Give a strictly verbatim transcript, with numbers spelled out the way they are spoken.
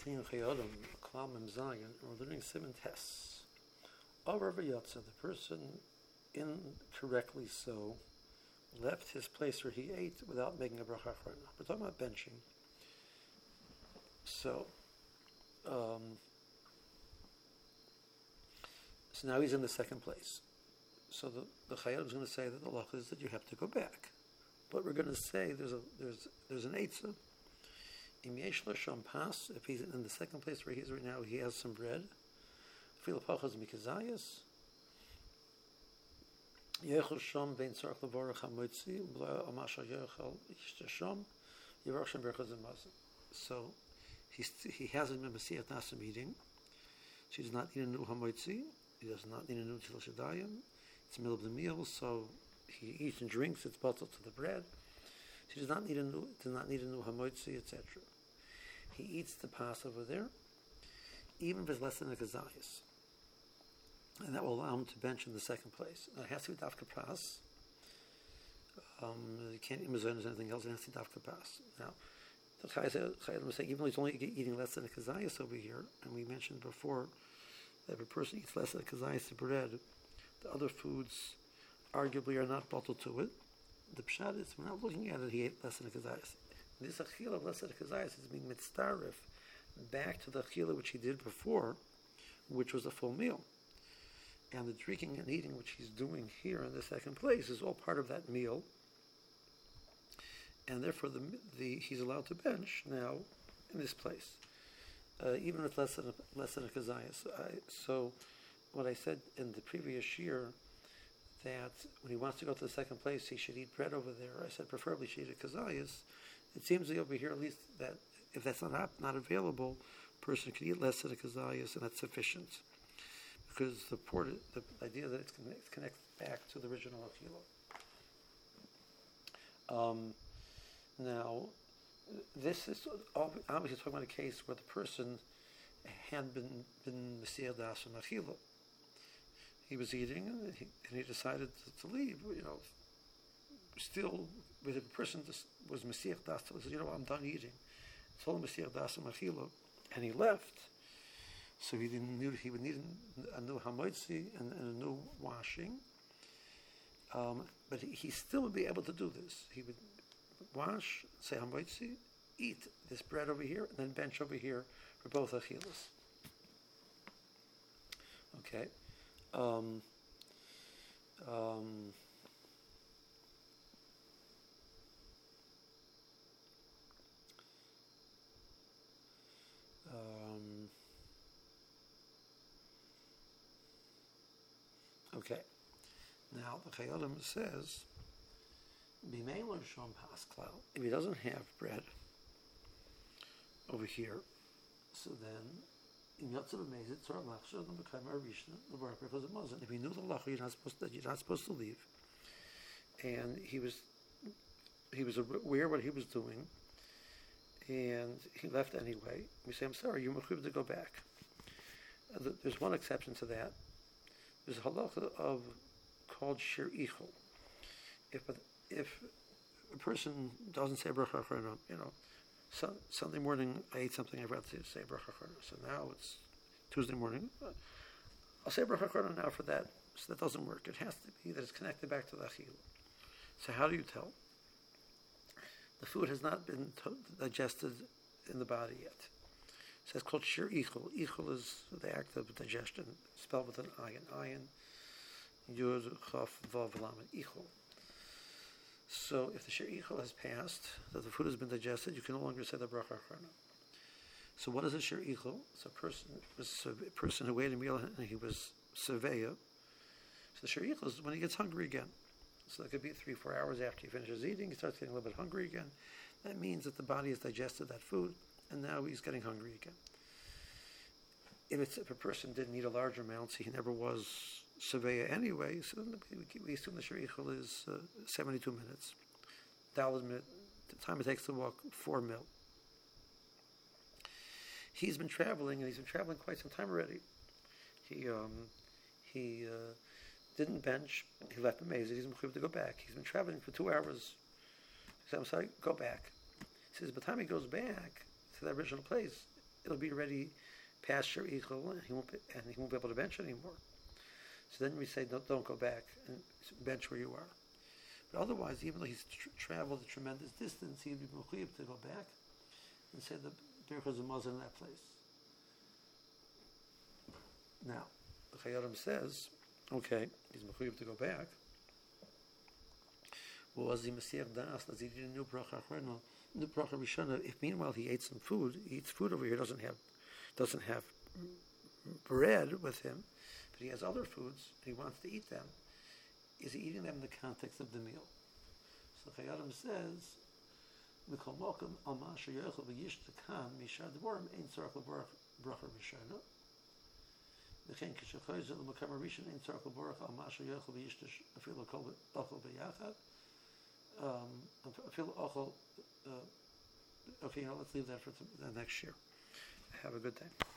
Chin Chayodam, Klam Mem Zayin, we're learning Simon Tess. Over Vayatza, the person incorrectly so left his place where he ate without making a bracha achrona. We're talking about benching. So, um, so now he's in the second place. So the the Chayil is going to say that the law is that you have to go back. But we're going to say there's a there's there's an eitzah. Im yesh lo sham pas, if he's in the second place where he is right now, he has some bread. Fil pachas mikazayas. Yechol sham bein tzarich levorach hamotzi bla amasha yechol yishtasham yivarach shem berachas zemazon. So he he hasn't been Masiyat Nasa meeting. So he does not need a new hamotzi. He does not need a new tefillah shadayim. It's the middle of the meal, so he eats and drinks. It's bottled to the bread. So he does not need a new does not need a new hamotzi, et cetera. He eats the Passover there, even if it's less than a kazayas. And that will allow him to bench in the second place. Now, it has to be dafka pas. Um, you can't eat mezonah or anything else. It has to be dafka pas. Now, the Chayil was saying, even though he's only eating less than a kazayas over here, and we mentioned before that if a person eats less than a kazayas of bread, the other foods arguably are not bottled to it. The pshat is, we're not looking at it, he ate less than a kazayas. This achila of less than a kazayas is being mitzdarif back to the achila which he did before, which was a full meal. And the drinking and eating which he's doing here in the second place is all part of that meal. And therefore the, the he's allowed to bench now in this place, uh, even with less than a, less than a kazayas. So what I said in the previous year, that when he wants to go to the second place, he should eat bread over there. I said preferably he should eat a kazayas. It seems to be over here at least that if that's not not available, a person can eat less than a kazayas, and that's sufficient. Because the, port, the idea that it's connect, it connects back to the original achila. Um, now, this is obviously talking about a case where the person had been been Messiah das and achila. He was eating and he, and he decided to, to leave. You know, still, with the person was Messiah das, he said, "You know, I'm done eating." Told him Messiah das and achila, and he left. So he didn't need, he would need a new hamotzi and, and a new washing. Um, but he, he still would be able to do this. He would wash, say hamotzi, eat this bread over here, and then bench over here for both achilas. Okay. Um, um, um, Okay. Now the Chayolim says, if he doesn't have bread over here, so then if he knew the lacha, you're not supposed to, you're not supposed to leave, and he was he was aware what he was doing, and he left anyway, we say, I'm sorry, you're mechuyev to go back. Uh, there's one exception to that. There's a halacha of called shir ichol. If if a person doesn't say bracha achrona, you know, so, Sunday morning I ate something I forgot to say bracha achrona, so now it's Tuesday morning. I'll say bracha achrona now for that. So that doesn't work. It has to be that it's connected back to the achil. So how do you tell? The food has not been to- digested in the body yet. So it's called shir ichol. Ichol is the act of digestion, spelled with an ayin. Ayin, yud, chaf, vav, lamed, ichol. So if the shir ichol has passed, that the food has been digested, you can no longer say the bracha achrona. So what is a shir ichol? It's a person, it's a person who ate a meal and he was surveyor. So the shir ichol is when he gets hungry again. So that could be three, four hours after he finishes eating, he starts getting a little bit hungry again. That means that the body has digested that food, and now he's getting hungry again. If, it's, if a person didn't eat a large amount, so he never was surveyor anyway, so then we, we assume the shir ichol is uh, seventy-two minutes. Daled minute, the time it takes to walk, four mil. He's been traveling, and he's been traveling quite some time already. He um, he uh, didn't bench. He left B'mezid. He's mechuyev to go back. He's been traveling for two hours. He said, "I'm sorry, go back." He says, by the time he goes back to the original place, it'll be already past your ichel, and he won't be, and he won't be able to bench anymore. So then we say, don't, don't go back and bench where you are. But otherwise, even though he's tr- traveled a tremendous distance, he'd be mechuyev to go back and say the Birchas Hamazon in that place. Now, the Chayyim says, okay, he's mechuyev to go back. Well, was he Mesiach Das? Does he need a new bracha achrona, new bracha rishona? If meanwhile he ate some food, he eats food over here, doesn't have, doesn't have bread with him, but he has other foods, and he wants to eat them. Is he eating them in the context of the meal? So Chayyim says, "Mikol mokum al masher yochel v'yishtakan mishad devorim ein tzarich l'bracha rishona." V'chein kishachoyz l'makam rishon ein tzarich l'bracha al masher yochel v'yishtash afilu kol ochel b'yachad. Afilu ochel. Okay, you know, let's leave that for the next year. Have a good day.